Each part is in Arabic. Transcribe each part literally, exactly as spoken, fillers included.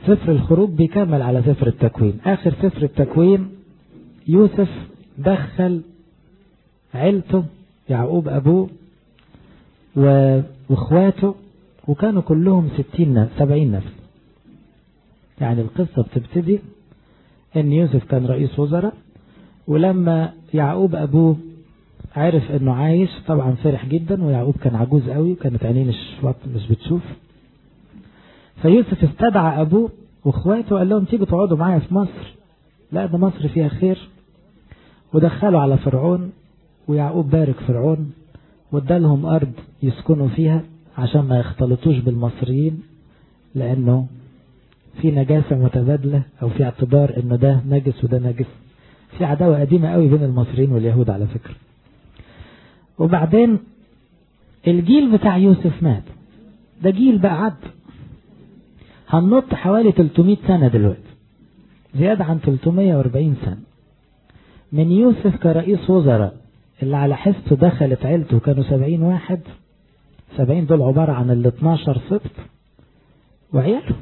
سفر الخروج بيكمل على سفر التكوين. آخر سفر التكوين يوسف دخل عيلته، يعقوب أبوه واخواته، وكانوا كلهم ستين نفس سبعين نفس. يعني القصة بتبتدي ان يوسف كان رئيس وزراء، ولما يعقوب أبوه عرف انه عايش طبعا فرح جدا، ويعقوب كان عجوز قوي وكانت عينيه مش مش بتشوف. فيوسف استدعى أبوه واخواته وقال لهم تيجوا تقعدوا معايا في مصر، لا ده مصر فيها خير. ودخلوا على فرعون، ويعقوب بارك فرعون وادالهم أرض يسكنوا فيها عشان ما يختلطوش بالمصريين، لأنه في نجاسة متبادلة أو في اعتبار إنه ده نجس وده نجس. في عداوة قديمة قوي بين المصريين واليهود على فكرة. وبعدين الجيل بتاع يوسف مات، ده جيل بقى عد. هننط حوالي ثلاثمائة سنة دلوقتي، زيادة عن ثلاثمائة وأربعين سنة من يوسف كرئيس وزراء اللي على حسته دخلت عيلته كانوا سبعين واحد. سبعين دول عبارة عن ال اثناشر سبط وعياله.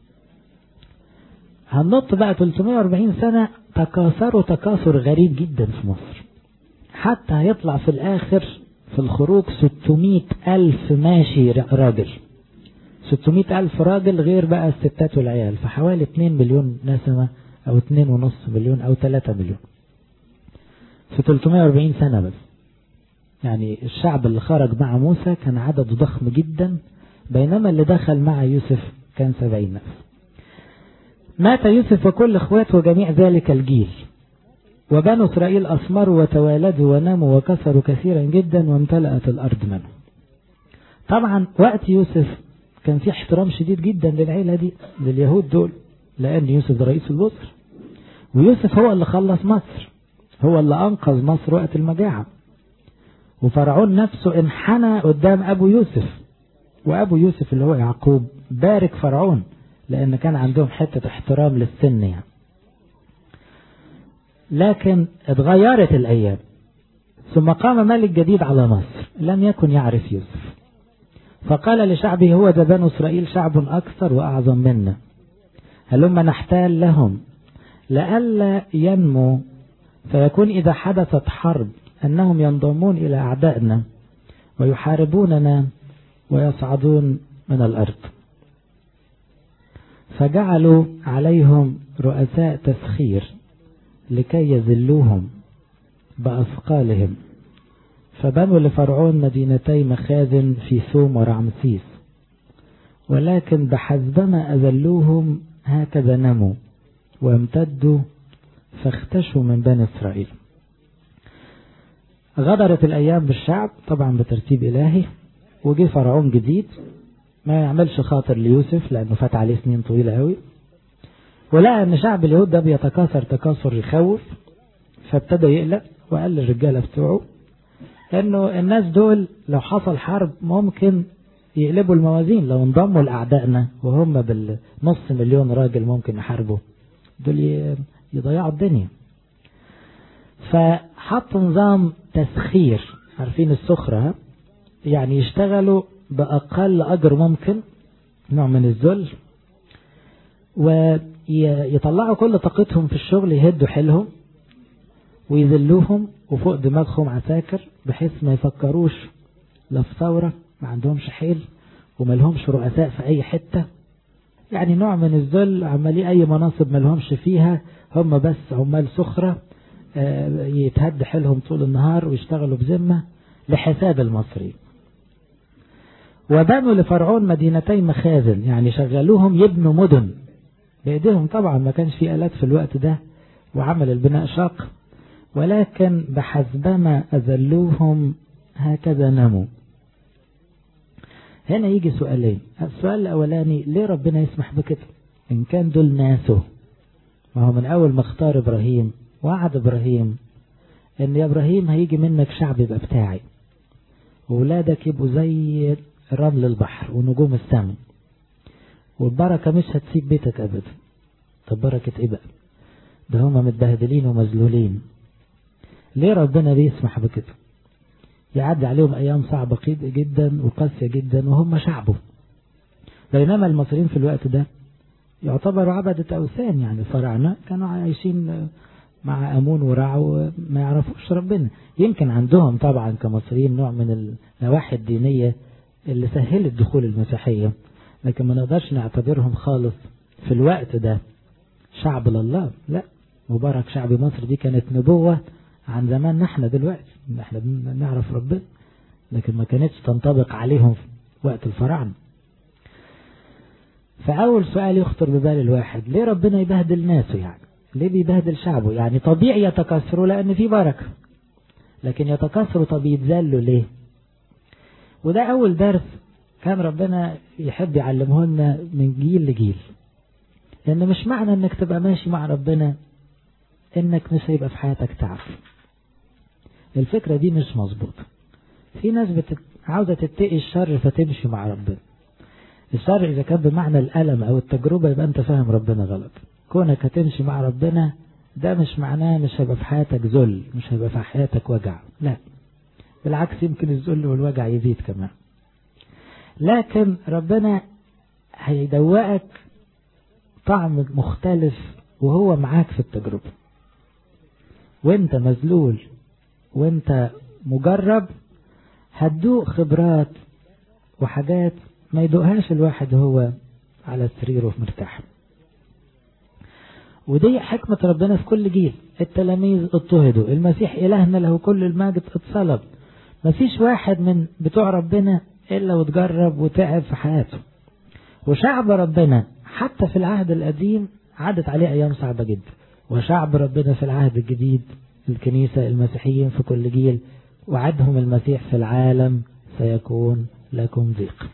هننط بقى ثلاثمائة وأربعين سنة، تكاثروا تكاثر غريب جدا في مصر، حتى هيطلع في الآخر في الخروج ستمائة ألف ماشي راجل. ستمائة ألف راجل غير بقى الستات والعيال، فحوالي اثنين مليون نسمة أو اثنين ونص مليون أو ثلاثة مليون في ثلاثمائة وأربعين سنة بس. يعني الشعب اللي خرج مع موسى كان عدد ضخم جدا، بينما اللي دخل مع يوسف كان سبعين نفس. مات يوسف وكل اخواته وجميع ذلك الجيل، وبنو إسرائيل أثمروا وتوالدوا وناموا وكثروا كثيرا جدا، وامتلأت الأرض منهم. طبعا وقت يوسف كان في احترام شديد جدا للعيلة دي، لليهود دول، لأن يوسف ده رئيس الوزراء، ويوسف هو اللي خلص مصر، هو اللي أنقذ مصر وقت المجاعة. وفرعون نفسه انحنى قدام أبو يوسف، وأبو يوسف اللي هو يعقوب بارك فرعون، لأن كان عندهم حتة احترام للسن يعني. لكن اتغيرت الأيام، ثم قام ملك جديد على مصر لم يكن يعرف يوسف، فقال لشعبه هو ده بنو إسرائيل شعب أكثر وأعظم منا، هلما نحتال لهم لئلا ينمو، فيكون إذا حدثت حرب أنهم ينضمون إلى أعدائنا ويحاربوننا ويصعدون من الأرض. فجعلوا عليهم رؤساء تسخير لكي يذلوهم بأثقالهم، فبنوا لفرعون مدينتي مخازن في ثوم ورعمسيس، ولكن بحسبما أذلوهم هكذا نموا وامتدوا فاختشوا من بني إسرائيل. غدرت الأيام بالشعب طبعا بترتيب إلهي، وجي فرعون جديد ما يعملش خاطر ليوسف لأنه فات عليه سنين طويلة قوي، ولقى أن شعب اليهود ده بيتكاثر تكاثر يخوف، فابتدى يقلق وقال للرجالة بتوعه أنه الناس دول لو حصل حرب ممكن يقلبوا الموازين، لو انضموا لأعدائنا وهم بالنص مليون راجل ممكن يحاربوا دول يضيعوا الدنيا. فحط نظام تسخير، عارفين السخرة، يعني يشتغلوا بأقل أجر ممكن، نوع من الذل، ويطلعوا كل طاقتهم في الشغل، يهدوا حيلهم ويذلوهم، وفوق دماغهم عساكر بحيث ما يفكروش لا في ثورة، ما عندهمش حيل وما لهمش رؤساء في أي حتة، يعني نوع من الذل، عمالي أي مناصب ما لهمش فيها، هم بس عمال سخرة يتهد حيلهم طول النهار ويشتغلوا بذمة لحساب المصري. وبنوا لفرعون مدينتي مخازن، يعني شغلوهم يبنوا مدن بإيديهم، طبعا ما كانش في آلات في الوقت ده وعمل البناء شاق، ولكن بحسبما أذلوهم هكذا نموا. هنا يجي سؤالين. السؤال الأولاني، ليه ربنا يسمح بكده إن كان دول ناسه؟ ما هو من أول ما اختار إبراهيم وعد إبراهيم إن يا إبراهيم هيجي منك شعب يبقى بتاعي، وولادك يبقوا زي رمل البحر ونجوم السماء، والبركة مش هتسيب بيتك أبدا. طب بركة إيه بقى؟ ده هما متبهدلين ومذلولين. ليه ربنا بيسمح بكده؟ يعدي عليهم أيام صعبة جدا وقاسية جدا وهم شعبه، بينما المصريين في الوقت ده يعتبروا عبدة أوثان، يعني الفراعنة كانوا عايشين مع أمون ورع وما يعرفوش ربنا. يمكن عندهم طبعا كمصريين نوع من النواحي الدينية اللي سهلت دخول المسيحية، لكن ما نقدرش نعتبرهم خالص في الوقت ده شعب لله. لا، مبارك شعب مصر دي كانت نبوة عن زمان احنا دلوقتي، احنا بنعرف ربنا، لكن ما كانتش تنطبق عليهم في وقت الفراعنة. فأول سؤال يخطر ببال الواحد، ليه ربنا يبهدل ناسه؟ يعني ليه بيبهدل شعبه؟ يعني طبيعي يتكاثروا لأن في بركة، لكن يتكاثروا طب يتذلوا ليه؟ وده أول درس كان ربنا يحب يعلمه لنا من جيل لجيل، لأن مش معنى أنك تبقى ماشي مع ربنا أنك مش هيبقى في حياتك تعب. الفكرة دي مش مظبوطة. في ناس بت... عاوزة تتقي الشر فتمشي مع ربنا. الشر إذا كان بمعنى الألم أو التجربة يبقى أنت فاهم ربنا غلط. كونك هتمشي مع ربنا ده مش معناه مش هيبقى في حياتك ذل، مش هيبقى في حياتك وجع، لا بالعكس، يمكن الذل والوجع يزيد كمان. لكن ربنا هيدوقك طعم مختلف وهو معاك في التجربة، وانت مذلول وانت مجرب هتدوق خبرات وحاجات ما يدوقهاش الواحد هو على سريره مرتاح. ودي حكمة ربنا في كل جيل. التلاميذ اضطهدوا، المسيح إلهنا له كل المجد اتصلب، مفيش واحد من بتوع ربنا إلا وتجرب وتعب في حياته. وشعب ربنا حتى في العهد القديم عدت عليه أيام صعبة جدا، وشعب ربنا في العهد الجديد الكنيسة المسيحيين في كل جيل وعدهم المسيح في العالم سيكون لكم ضيق.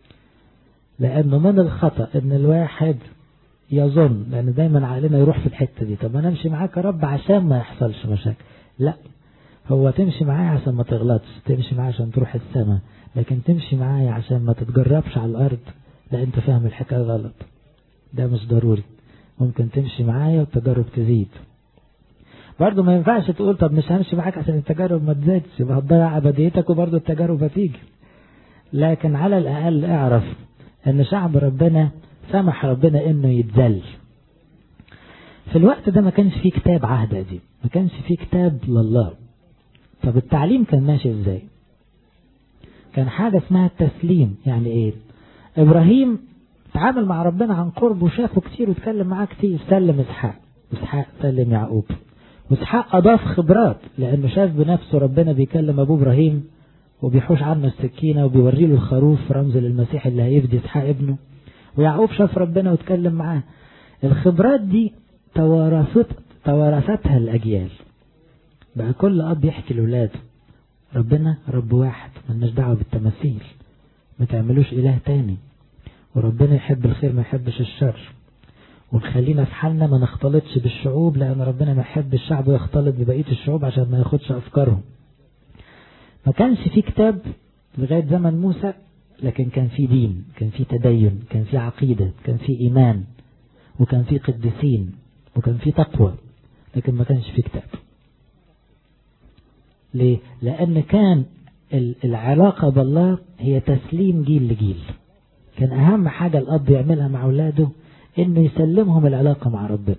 لأنه من الخطأ أن الواحد يظن، لأن دايما عقلنا يروح في الحتة دي، طب أنا أمشي معاك يا رب عشان ما يحصلش مشاكل. لا، هو تمشي معايا عشان ما تغلطش، تمشي معايا عشان تروح السماء، لكن تمشي معايا عشان ما تتجربش على الأرض، لا أنت فاهم الحكاية غلط، ده مش ضروري. ممكن تمشي معايا والتجارب تزيد. برضو ما ينفعش تقول طب مش همشي معاك عشان التجارب ما تزيدش، يبقى هتضيع أبديتك وبرضو التجارب هتيجي. لكن على الأقل اعرف أن شعب ربنا سمح ربنا أنه يتذل. في الوقت ده ما كانش فيه كتاب عهد قديم، ما كانش فيه كتاب لله. طب التعليم كان ماشي ازاي؟ كان حاجة اسمها التسليم. يعني ايه؟ ابراهيم تعامل مع ربنا عن قرب وشافه كتير وتكلم معاه كتير، سلم اسحاق، واسحاق سلم يعقوب، واسحاق اضاف خبرات لانه شاف بنفسه ربنا بيكلم ابوه ابراهيم وبيحوش عنه السكينة وبيوري له الخروف رمز للمسيح اللي هيفدي اسحاق ابنه. ويعقوب شاف ربنا وتكلم معاه. الخبرات دي توارثت توارثتها الأجيال. بقى كل أب يحكي لولاده ربنا رب واحد، مالناش دعوة بالتماثيل، ما تعملوش إله تاني، وربنا يحب الخير ما يحبش الشر، ونخلينا في حالنا ما نختلطش بالشعوب لأن ربنا ما يحب الشعب يختلط ببقية الشعوب عشان ما ياخدش أفكارهم. ما كانش في كتاب لغاية زمن موسى، لكن كان في دين، كان في تدين، كان في عقيدة، كان في إيمان، وكان في قديسين، وكان في تقوى، لكن ما كانش في كتاب. ليه؟ لأن كان العلاقة بالله هي تسليم جيل لجيل. كان أهم حاجة الأب يعملها مع أولاده إنه يسلمهم العلاقة مع ربنا.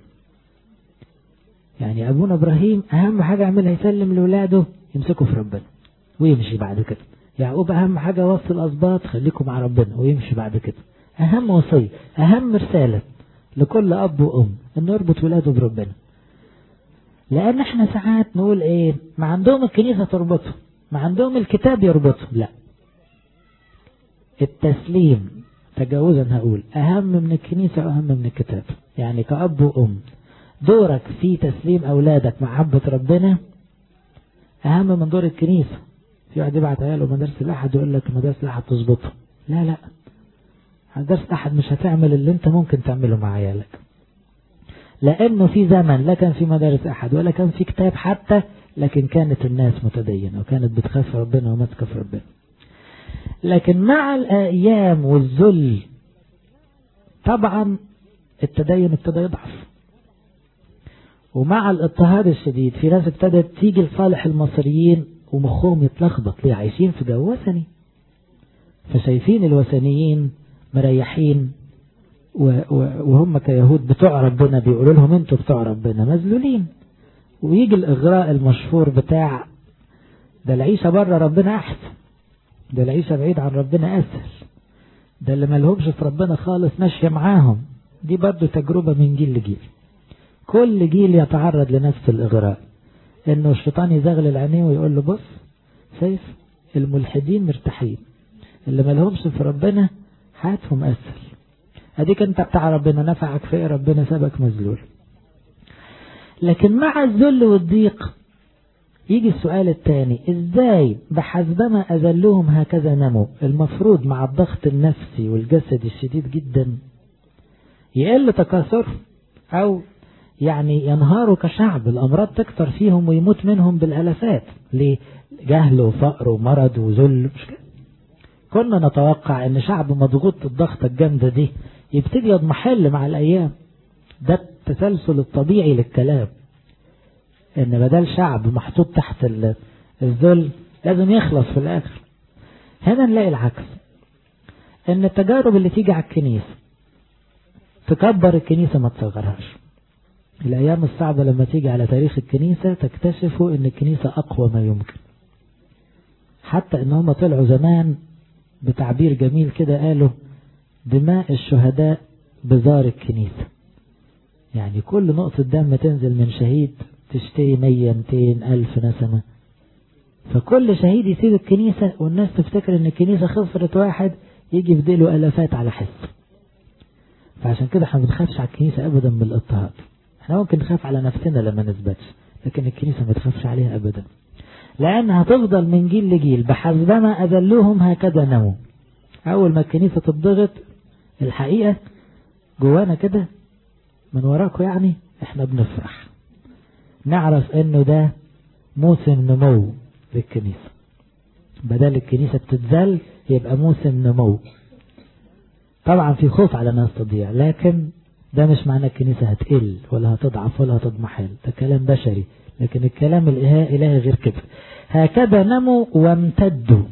يعني أبونا إبراهيم أهم حاجة يعملها يسلم لأولاده يمسكوا في ربنا ويمشي بعد كده. يعقوب أهم حاجة وصل الأسباط خليكم مع ربنا ويمشي بعد كده. أهم وصية، أهم رسالة لكل أب وأم إنه يربط ولاده بربنا. لأن احنا ساعات نقول ايه، ما عندهم الكنيسة تربطه، ما عندهم الكتاب يربطه. لا، التسليم تجاوزا هقول أهم من الكنيسة وأهم من الكتاب. يعني كأب وأم دورك في تسليم أولادك محبة ربنا أهم من دور الكنيسة. في واحد يبعت عياله مدارس الأحد ويقول لك مدارس الأحد تظبطه. لا لا، مدارس الأحد مش هتعمل اللي انت ممكن تعمله مع عيالك، لأنه في زمن لا كان في مدارس أحد ولا كان في كتاب حتى، لكن كانت الناس متدينة وكانت بتخاف ربنا وماسكة في ربنا. لكن مع الأيام والذل طبعا التدين ابتدى يضعف، ومع الاضطهاد الشديد في ناس ابتدت تيجي لصالح المصريين ومخهم يتلخبط. ليه؟ عايشين في جو وثني، فشايفين الوثنيين مريحين وهم كيهود بتوع ربنا بيقولوا لهم انتوا بتوع ربنا مذلولين. ويجي الإغراء المشهور بتاع ده العيشة بره ربنا أحسن، ده العيشة بعيد عن ربنا أسهل، ده اللي ملهمش في ربنا خالص ماشية معاهم. دي برضو تجربة من جيل لجيل، كل جيل يتعرض لنفس الإغراء، إنه الشيطان يزغلل عينيه ويقول له بص شايف الملحدين مرتاحين، اللي ملهمش في ربنا حياتهم أسهل، أديك أنت بتاع ربنا نفعك في إيه؟ ربنا سابك مذلول. لكن مع الذل والضيق يجي السؤال الثاني، إزاي بحسبما أذلهم هكذا نموا؟ المفروض مع الضغط النفسي والجسدي الشديد جدا يقل تكاثر أو يعني ينهاروا كشعب، الأمراض تكتر فيهم ويموت منهم بالألفات. ليه؟ جهل وفقر ومرض وذل. مش كده؟ كنا نتوقع أن شعب مضغوط الضغط الجامدة دي يبتدي يضمحل مع الأيام. ده التسلسل الطبيعي للكلام، ان بدل شعب محطوط تحت الذل لازم يخلص في الاخر. هنا نلاقي العكس، ان التجارب اللي تيجي على الكنيسة تكبر الكنيسة ما تصغرهاش. الايام الصعبة لما تيجي على تاريخ الكنيسة تكتشفوا ان الكنيسة اقوى ما يمكن. حتى ان هم طلعوا زمان بتعبير جميل كده، قالوا دماء الشهداء بزار الكنيسة. يعني كل نقطة دم تنزل من شهيد تشتري مية ميتين ألف نسمة. فكل شهيد يسيب الكنيسة والناس تفتكر ان الكنيسة خسرت واحد يجي يفدله ألفات على حس. فعشان كده احنا ما بنخافش على الكنيسة أبدا من الاضطهاد. احنا ممكن نخاف على نفسنا لما نثبتش، لكن الكنيسة ما تخافش عليها أبدا، لأنها تفضل من جيل لجيل بحسبما أذلوهم هكذا نموا. أول ما الكنيسة تضغط الحقيقة جوانا كده من وراكم يعني احنا بنفرح، نعرف انه ده موسم نمو للكنيسة. بدل الكنيسة بتتذل يبقى موسم نمو. طبعا في خوف على ناس تضيع، لكن ده مش معنى الكنيسة هتقل ولا هتضعف ولا هتضمحل، ده كلام بشري. لكن الكلام الإلهي غير كده. هكذا نموا وامتدوا،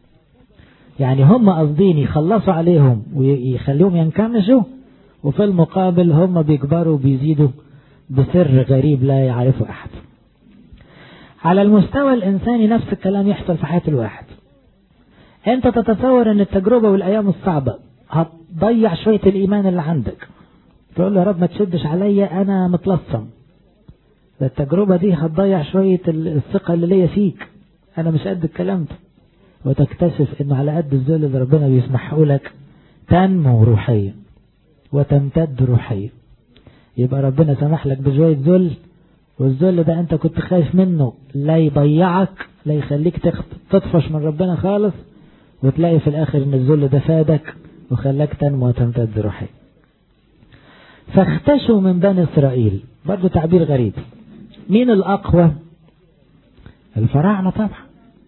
يعني هم قصدين يخلصوا عليهم ويخليهم ينكمشوا، وفي المقابل هم بيكبروا وبيزيدوا بسر غريب لا يعرفه أحد. على المستوى الإنساني نفس الكلام يحصل في حياة الواحد. أنت تتصور أن التجربة والأيام الصعبة هتضيع شوية الإيمان اللي عندك، تقول له يا رب ما تشدش عليا أنا متلصم. ده التجربة دي هتضيع شوية الثقة اللي ليا فيك، أنا مش قد الكلام ده. وتكتشف أنه على قد الذل اللي ربنا بيسمحه لك تنمو روحيا وتمتد روحيا. يبقى ربنا سمح لك بشوية ذل، والذل ده انت كنت خايف منه لا يضيعك لا يخليك تطفش من ربنا خالص، وتلاقي في الاخر ان الذل ده فادك وخلاك تنمو وتمتد روحيا. فاختشوا من بني اسرائيل، برضو تعبير غريب. مين الاقوى؟ الفراعنة طبعا،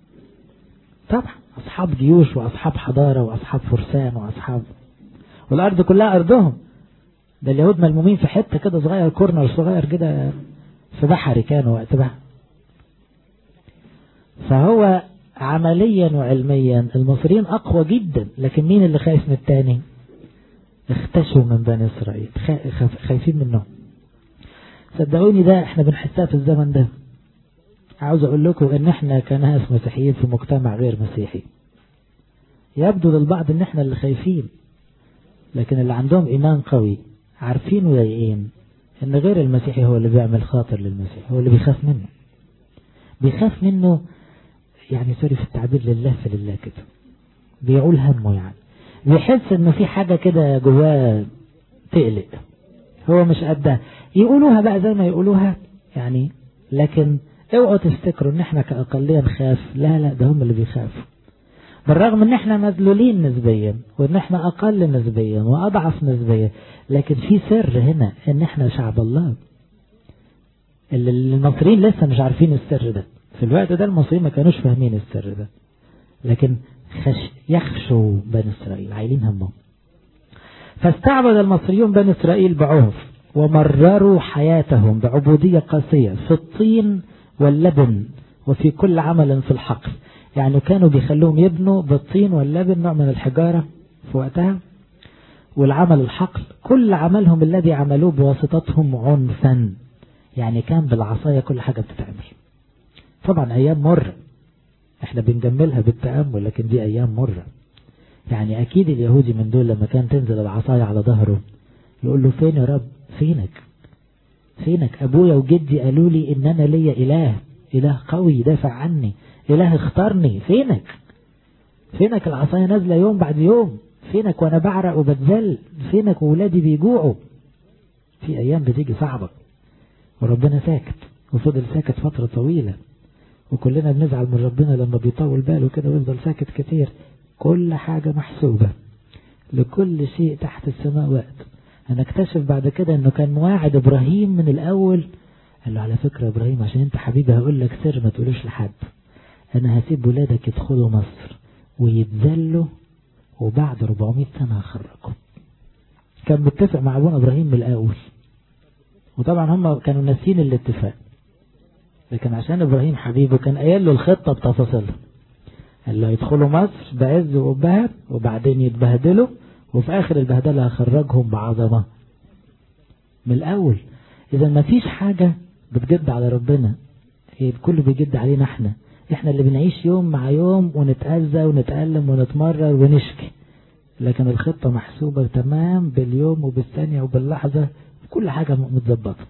طبعا اصحاب جيوش واصحاب حضارة واصحاب فرسان واصحاب، والارض كلها ارضهم. ده اليهود ملمومين في حتة كده صغير، كورنر صغير كده في بحري كانوا وقت بقى. فهو عمليا وعلميا المصريين اقوى جدا، لكن مين اللي خايف من التاني؟ اختشوا من بني اسرائيل، خايفين منهم. صدقوني ده احنا بنحسها في الزمن ده. عاوز اقول لكم ان احنا كناس مسيحيين في مجتمع غير مسيحي، يبدو للبعض ان احنا اللي خايفين، لكن اللي عندهم ايمان قوي عارفين ويقين ان غير المسيحي هو اللي بيعمل خاطر للمسيح، هو اللي بيخاف منه، بيخاف منه يعني سوري في التعبير لله في لله كده، بيعول همه، يعني بيحس انه في حاجة كده جواه تقلق هو مش قدها. يقولوها بقى زي ما يقولوها يعني، لكن اوعوا تفتكروا ان احنا كأقلية نخاف، لا لا ده هم اللي بيخافوا. بالرغم ان احنا مذلولين نسبيا وان احنا اقل نسبيا واضعف نسبيا، لكن في سر هنا ان احنا شعب الله. اللي المصريين لسه مش عارفين السر ده، في الوقت ده المصريين ما كانوش فاهمين السر ده، لكن خش يخشوا بني اسرائيل عايلين همهم. فاستعبد المصريون بني اسرائيل بعنف ومرروا حياتهم بعبودية قاسية في الطين واللبن وفي كل عمل في الحقل. يعني كانوا بيخلوهم يبنوا بالطين واللبن، نوع من الحجارة في وقتها، والعمل الحقل، كل عملهم الذي عملوه بواسطتهم عنفا، يعني كان بالعصاية كل حاجة بتتعمل. طبعا أيام مرة احنا بنجملها بالتأمل، لكن دي أيام مرة. يعني أكيد اليهودي من دول لما كان تنزل العصاية على ظهره يقول له فين يا رب، فينك فينك أبويا وجدي قالوا لي إن أنا ليا إله، إله قوي يدافع عني، إله اختارني، فينك فينك العصاية نازلة يوم بعد يوم، فينك وأنا بعرق وبتذل، فينك وولادي بيجوعوا. في أيام بتيجي صعبة وربنا ساكت، وفضل ساكت فترة طويلة، وكلنا بنزعل من ربنا لما بيطول باله كده ويفضل ساكت كتير. كل حاجة محسوبة، لكل شيء تحت السماء وقت. هنكتشف بعد كده انه كان مواعد ابراهيم من الاول، قال له على فكرة ابراهيم عشان انت حبيبي هقول لك سر ما تقولوش لحد، انا هسيب ولادك يدخلوا مصر ويتذلوا وبعد أربعمائة سنة هخرجهم. كان متفق مع ابونا ابراهيم من الاول، وطبعا هم كانوا ناسين الاتفاق، لكن عشان ابراهيم حبيبه كان قايل له الخطة بتفاصيلها. قال له يدخلوا مصر بعز وبهر وبعدين يتبهدلوا، وفي اخر البهدلة هخرجهم بعظمة من الاول. اذا ما فيش حاجة بتجد على ربنا، الكل بيجد علينا احنا احنا اللي بنعيش يوم مع يوم ونتأذى ونتألم ونتمرر ونشكي، لكن الخطة محسوبة تمام باليوم وبالثانية وباللحظة، كل حاجة متظبطة.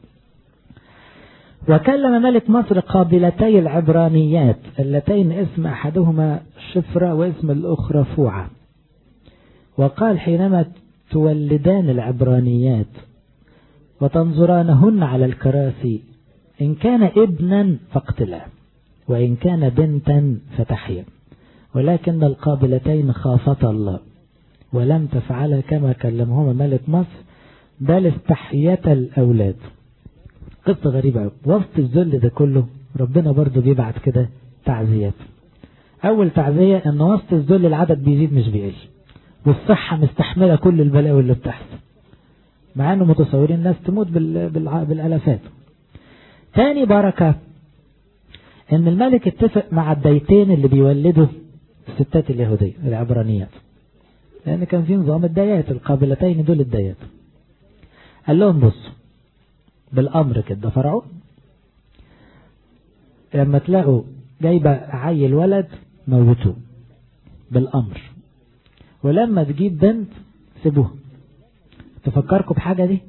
وكلم ملك مصر قابلتي العبرانيات اللتين اسم أحدهما شفرة واسم الأخرى فوعة، وقال حينما تولدان العبرانيات وتنظرانهن على الكراسي إن كان ابنا فاقتلاه وإن كان بنتا فتحيا، ولكن القابلتين خافتا الله ولم تفعل كما كلمهما ملك مصر بل استحيتا الأولاد. قصة غريبة. وسط الذل ده كله ربنا برضو بيبعت كده تعزيات. أول تعزية أن وسط الذل العدد بيزيد مش بيقل، والصحة مستحملة كل البلاوي اللي بتحصل، مع أنه متصورين الناس تموت بالألافات. تاني بركة أن الملك اتفق مع الديتين اللي بيولدوا الستات اليهودية العبرانيات، لأن كان في نظام الديات، القابلتين دول الديات. قال لهم بصوا بالأمر كده فرعون، لما تلاقوا جايبة عيل ولد موتوه بالأمر، ولما تجيب بنت سيبوها. تفكركم بحاجة دي؟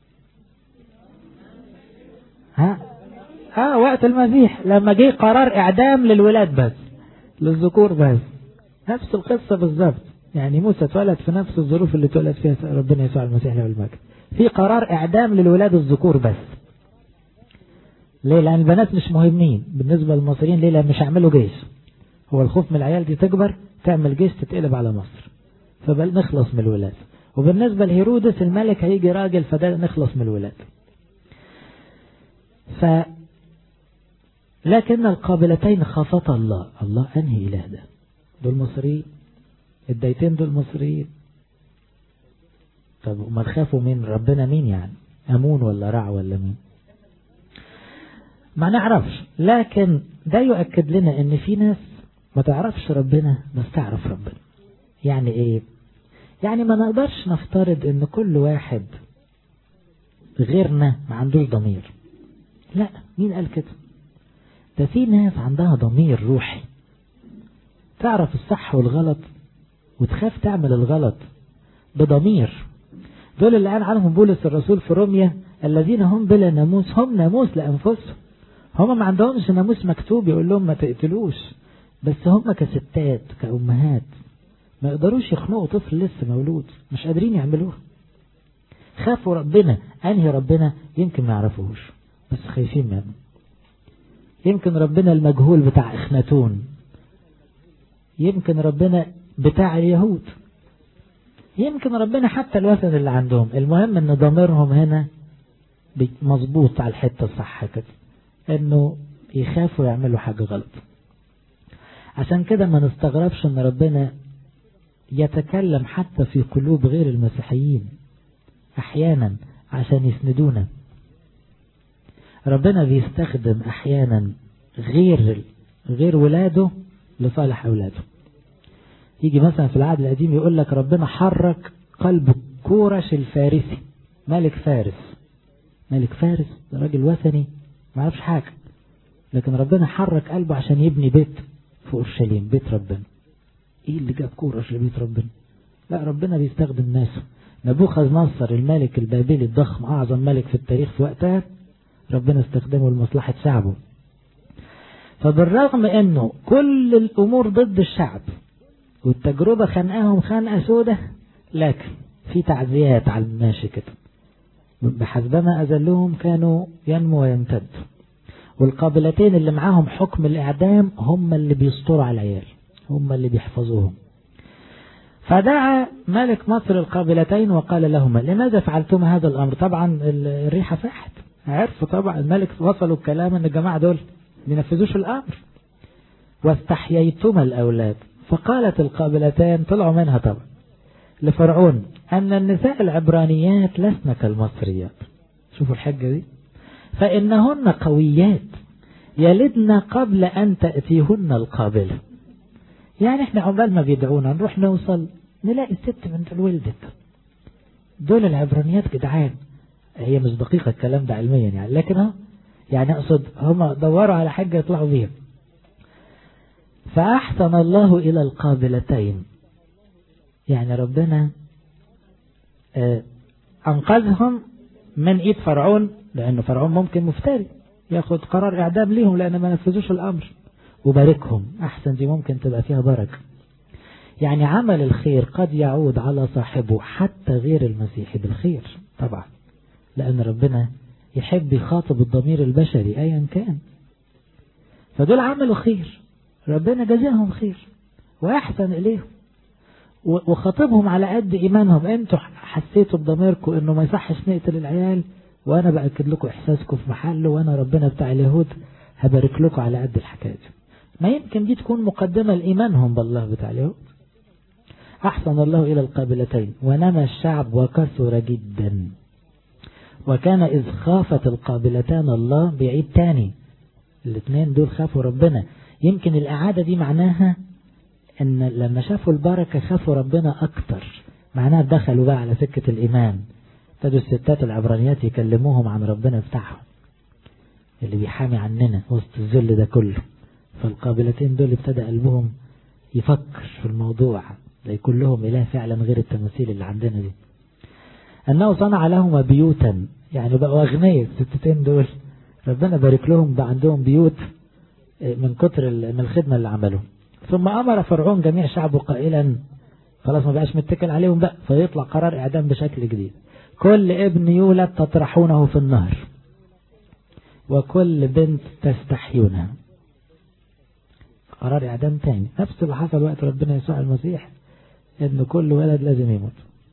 ها اه وقت المسيح لما جه قرار إعدام للولاد بس، للذكور بس، نفس القصة بالظبط. يعني موسى اتولد في نفس الظروف اللي اتولد فيها ربنا يسوع المسيح له المجد، في قرار إعدام للولاد الذكور بس. ليه؟ لأن البنات مش مهمين بالنسبة للمصريين. ليه؟ لأن مش هيعملوا جيش، هو الخوف من العيال دي تكبر تعمل جيش تتقلب على مصر، فبل نخلص من الولاد. وبالنسبة لهيرودس الملك هيجي راجل، فده نخلص من الولاد. ف لكن القابلتين خافتا الله. الله أنهي إله ده؟ دول مصريين، الديتين دول مصريين. طب وما خافوا من ربنا مين يعني؟ أمون ولا رع ولا مين؟ ما نعرفش، لكن ده يؤكد لنا ان في ناس ما تعرفش ربنا بس تعرف ربنا. يعني ايه؟ يعني ما نقدرش نفترض ان كل واحد غيرنا ما عندوش ضمير. لا، مين قال كده؟ ده في ناس عندها ضمير روحي، تعرف الصح والغلط وتخاف تعمل الغلط بضمير. دول اللي قال عنهم بولس الرسول في روميا الذين هم بلا ناموس، هم ناموس لأنفسهم. هم ما عندهمش ناموس مكتوب يقول لهم ما تقتلوش، بس هم كستات كأمهات ما يقدروش يخنقوا طفل لسه مولود، مش قادرين يعملوه. خافوا ربنا. أنهي ربنا؟ يمكن ما يعرفوش بس خايفين منه. يمكن ربنا المجهول بتاع إخناتون، يمكن ربنا بتاع اليهود، يمكن ربنا حتى الوثن اللي عندهم. المهم ان ضميرهم هنا مظبوط على الحتة الصح كده، انه يخافوا يعملوا حاجة غلط. عشان كده ما نستغربش ان ربنا يتكلم حتى في قلوب غير المسيحيين احيانا عشان يسندونا. ربنا بيستخدم احيانا غير غير ولاده لصالح اولاده. يجي مثلا في العهد القديم يقول لك ربنا حرك قلب كورش الفارسي، ملك فارس، ملك فارس ده راجل وثني ما عرفش حاجة، لكن ربنا حرك قلبه عشان يبني بيت في أورشليم، بيت ربنا. ايه اللي جاب كورش لبيت ربنا؟ لا، ربنا بيستخدم ناسه. نبوخذ نصر الملك البابلي الضخم، أعظم ملك في التاريخ في وقتها، ربنا استخدمه لمصلحة شعبه. فبالرغم انه كل الامور ضد الشعب والتجربة خانقاهم خانقة سودة، لكن في تعزيات على الماشي كده، بحسبما أذلهم كانوا ينمو ويمتد. والقابلتين اللي معاهم حكم الإعدام هم اللي بيسطروا على العيال، هم اللي بيحفظوهم. فدعا ملك مصر القابلتين وقال لهما لماذا فعلتم هذا الأمر؟ طبعا الريحة فاحت، عرفوا طبعا الملك وصلوا الكلام ان الجماعة دول بينفذوش الأمر. واستحييتما الأولاد. فقالت القابلتان، طلعوا منها طبعا لفرعون، أن النساء العبرانيات لسن كالمصريات. شوفوا الحجة دي، فإنهن قويات يلدن قبل أن تأتيهن القابلة. يعني احنا عقبال ما بيدعونا نروح نوصل نلاقي الست من الولدت. دول العبرانيات جدعان. هي مش دقيقة الكلام ده علميا يعني، لكن ها يعني أقصد هم دوروا على حاجة يطلعوا بيها. فأحسن الله إلى القابلتين، يعني ربنا أنقذهم من إيد فرعون، لأنه فرعون ممكن مفتري ياخد قرار إعدام ليهم لأن ما نفذوش الأمر، وباركهم. أحسن دي ممكن تبقى فيها بركة. يعني عمل الخير قد يعود على صاحبه حتى غير المسيحي بالخير طبعا، لأن ربنا يحب يخاطب الضمير البشري أيا كان. فدول عملوا خير، ربنا جزاهم خير وأحسن إليهم وخاطبهم على قد إيمانهم. أنتوا حسيتوا بضميركم إنه ما يصحش نقتل العيال، وأنا بأكد لكم إحساسكم في محله، وأنا ربنا بتاع اليهود هبارك لكم على قد الحكاية. ما يمكن دي تكون مقدمة لإيمانهم بالله بتاع اليهود. أحسن الله إلى القابلتين ونمى الشعب وكثر جدا. وكان إذ خافت القابلتان الله، بيعيد تاني الاثنين دول خافوا ربنا. يمكن الإعادة دي معناها ان لما شافوا البركة خافوا ربنا اكتر، معناها دخلوا بقى على سكة الايمان. ابتدوا الستات العبرانيات يكلموهم عن ربنا بتاعهم اللي بيحامي عننا وسط الذل ده كله. فالقابلتين دول ابتدى قلبهم يفكر في الموضوع ده، يكون لهم اله فعلا غير التماثيل اللي عندنا دي. انه صنع لهم بيوتا، يعني بقوا اغنياء الستتين دول، ربنا بارك لهم بقى عندهم بيوت من كتر من الخدمة اللي عملوه. ثم أمر فرعون جميع شعبه قائلا، خلاص ما بقاش متكل عليهم بقى، فيطلع قرار إعدام بشكل جديد. كل ابن يولد تطرحونه في النهر، وكل بنت تستحيونها. قرار إعدام تاني، نفس اللي حصل وقت ربنا يسوع المسيح، إن كل ولد لازم يموت.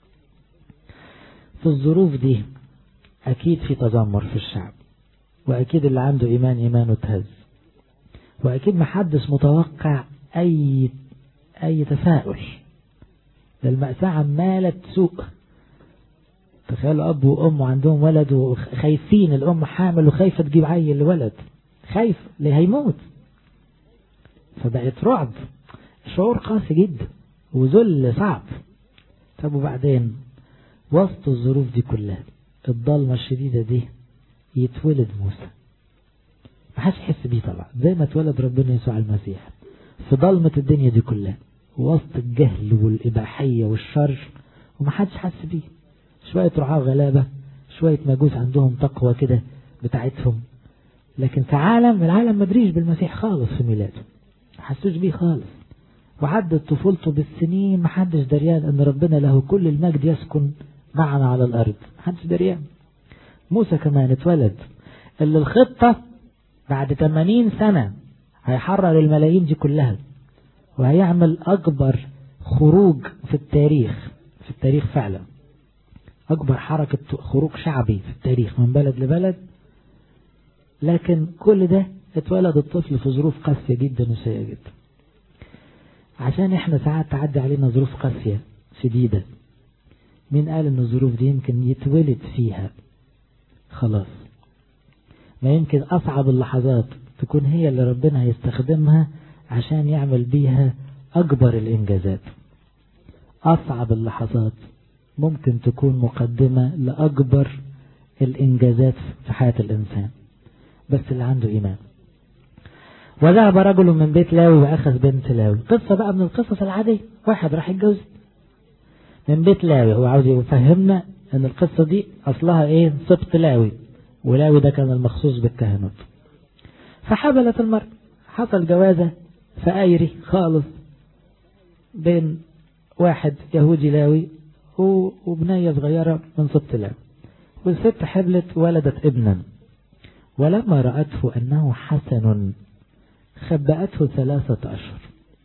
في الظروف دي أكيد في تذمر في الشعب، وأكيد اللي عنده إيمان إيمانه تهز، وأكيد محدش متوقع أي أي تفاؤل. المأساة عمالة تسوق. تخيلوا أب وأم عندهم ولد وخايفين، الأم حامل وخايفة تجيب عيل لولد، خايف ليه هيموت. فبقت رعب، شعور قاسي جدا وذل صعب. طب وبعدين وسط الظروف دي كلها الضلمة الشديدة دي يتولد موسى. محدش يحس بيه طبعا، زي ما اتولد ربنا يسوع المسيح في ضلمة الدنيا دي كلها، وسط الجهل والإباحية والشر، ومحدش حس بيه. شوية رعاة غلابة، شوية مجوس عندهم تقوى كده بتاعتهم، لكن كعالم العالم مدريش بالمسيح خالص في ميلاده، محسوش بيه خالص. وعدت طفولته بالسنين، محدش دريان ان ربنا له كل المجد يسكن معنا على الأرض، محدش دريان. موسى كمان اتولد، اللي الخطة بعد ثمانين سنة هيحرر الملايين دي كلها، وهيعمل أكبر خروج في التاريخ، في التاريخ فعلا أكبر حركة خروج شعبي في التاريخ من بلد لبلد. لكن كل ده اتولد الطفل في ظروف قاسية جدا وسيئة جدا. عشان احنا ساعات تعدي علينا ظروف قاسية شديدة، مين قال ان الظروف دي يمكن يتولد فيها خلاص؟ ما يمكن أصعب اللحظات تكون هي اللي ربنا هيستخدمها عشان يعمل بيها أكبر الإنجازات. أصعب اللحظات ممكن تكون مقدمة لأكبر الإنجازات في حياة الإنسان، بس اللي عنده إيمان. وذهب رجل من بيت لاوي وأخذ بنت لاوي. قصة بقى من القصص العادية، واحد راح يتجوز من بيت لاوي. هو عاوز يفهمنا ان القصة دي اصلها ايه؟ سبط لاوي، ولاوي ده كان المخصوص بالكهنوت. فحبلت المرأة، حصل جوازة فقايري خالص بين واحد يهودي لاوي وبنية صغيرة من سبط لاوي، والست حبلت ولدت ابنا، ولما رأته أنه حسن خبأته ثلاثة أشهر.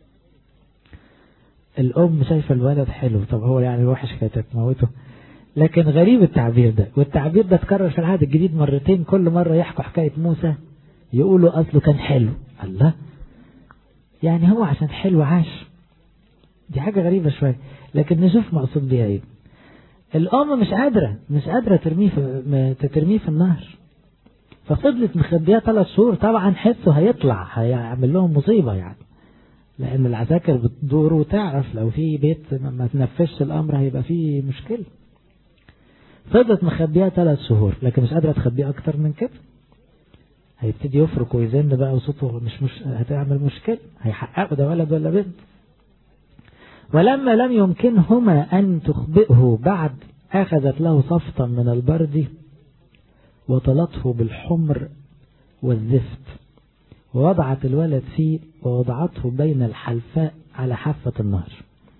الأم شايفة الولد حلو، طب هو يعني وحش كانت تموته؟ لكن غريب التعبير ده، والتعبير ده اتكرر في العهد الجديد مرتين، كل مرة يحكوا حكاية موسى يقولوا أصله كان حلو. الله، يعني هو عشان حلو عاش؟ دي حاجة غريبة شوية، لكن نشوف مقصود بيها ايه. الأم مش قادرة مش قادرة ترميه في ترميه في النهر، ففضلت مخبياه ثلاث شهور. طبعا حسه هيطلع هيعمل لهم مصيبة يعني، لأن العساكر بتدور وتعرف لو في بيت ما تنفذش الأمر هيبقى فيه مشكلة. فضلت مخبيها ثلاث شهور، لكن مش قادرة تخبيه أكتر من كده. هيبتدي يفرق ويزن بقى وصوته مش مش هتعمل مشكلة، هيحققوا ده ولد ولا بنت. ولما لم يمكنهما أن تخبئه بعد، أخذت له صفطا من البرد وطلته بالحمر والزفت، ووضعت الولد فيه ووضعته بين الحلفاء على حافة النهر.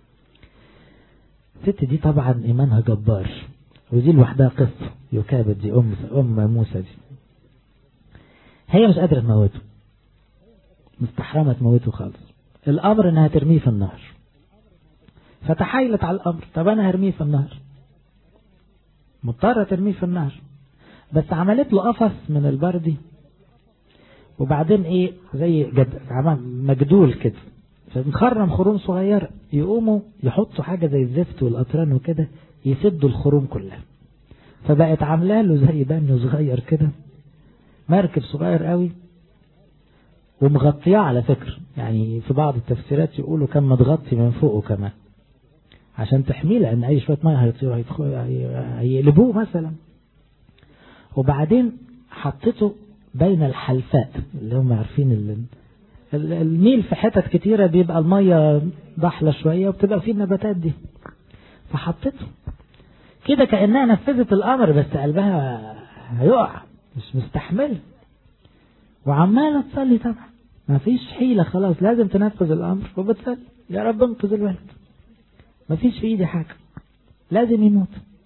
الست دي طبعا إيمانها جبار، ودي لوحدها قصة يكابد. دي أم أم موسى دي، هي مش قادرة تموته، مستحرمة تموته خالص. الأمر إنها ترميه في النهر، فتحايلت على الأمر. طب أنا هرميه في النهر، مضطرة ترميه في النهر، بس عملت له قفص من البردي، وبعدين ايه زي جد مجدول كده، فمخرم خروم صغيرة، يقوموا يحطوا حاجة زي الزفت والقطران وكده يسدوا الخروم كلها. فبقت عامله له زي بانيو صغير كده، مركب صغير قوي، ومغطياه على فكرة. يعني في بعض التفسيرات يقولوا كان متغطي من فوقه كمان عشان تحميه، لأن أي شوية مية هيطيروا هيقلبوه مثلا. وبعدين حطيته بين الحلفاء، اللي هم عارفين النيل في حتت كتيرة بيبقى المية ضحلة شوية وبتبقى فيه النباتات دي، فحطته كده كأنها نفذت الأمر، بس قلبها هيقع مش مستحمل، وعمالة تصلي. طبعا ما فيش حيلة، خلاص لازم تنفذ الأمر، وبتصلي يا رب انقذ الولد، ما فيش في ايدي حاجة، لازم يموت.